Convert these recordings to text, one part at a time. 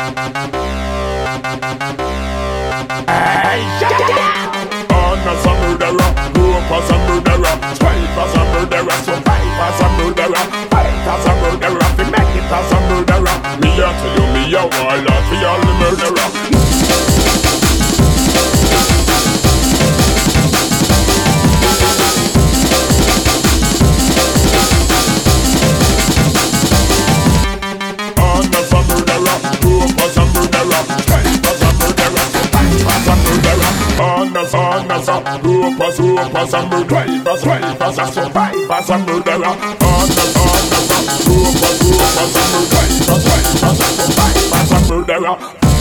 Born as a murderer, grew up as a murderer, strive as a murderer, survive as a murderer, fight as a murderer, fi make it as a murderer. Me a tell you, me a warlord fi all the murderer. Group as a murderer, strive as a survive as a murderer. Group as a murderer, strive as a survive as a murderer.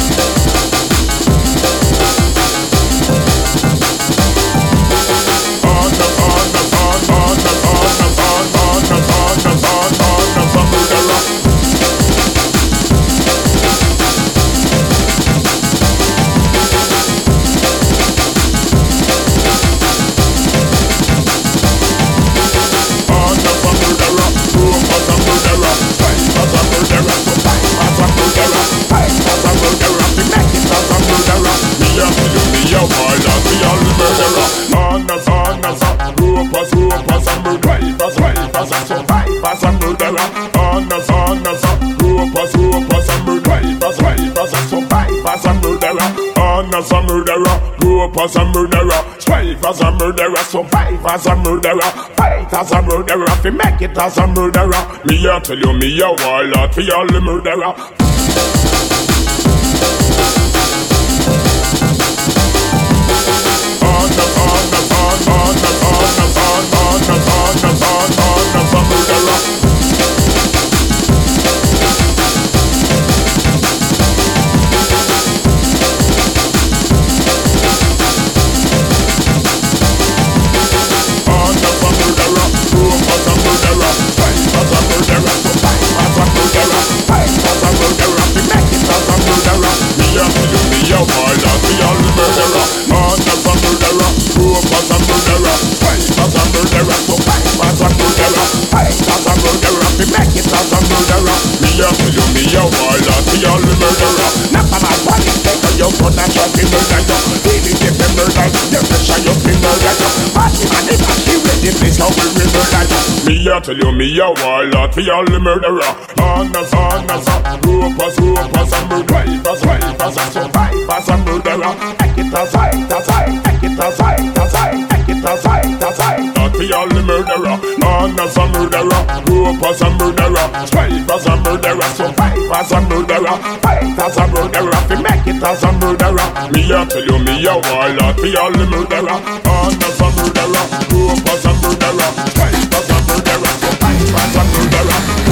As a murderer, grew up as a murderer, strive as a murderer, survive as a murderer, fight as a murderer, fi make it as a murderer. Me a tell you, me a warlord fi all the murderer. Me a tell you, me a warlord fi all the murderer. On as a group as a murderer, strive as a survive as a murderer. Take it as I, take it as I, take it as I. Not fi all the murderer. On as a murderer, group as a murderer, strive as a murderer, survive as a murderer, fight as a murderer, fi make it as a murderer. Me a tell you, me a warlord fi all the murderer. On as a murderer, group as a murderer, strive as a murderer, survive as a murderer.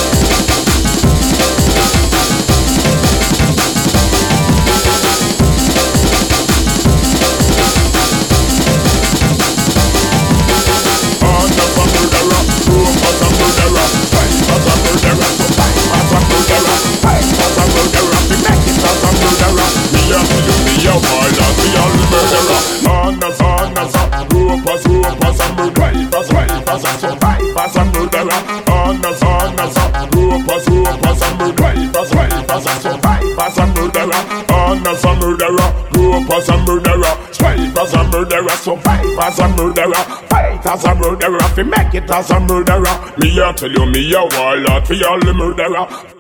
Survive as a murderer, fight as a murderer, fi make it as a murderer. Me a tell you, me a warlord fi all the murderer.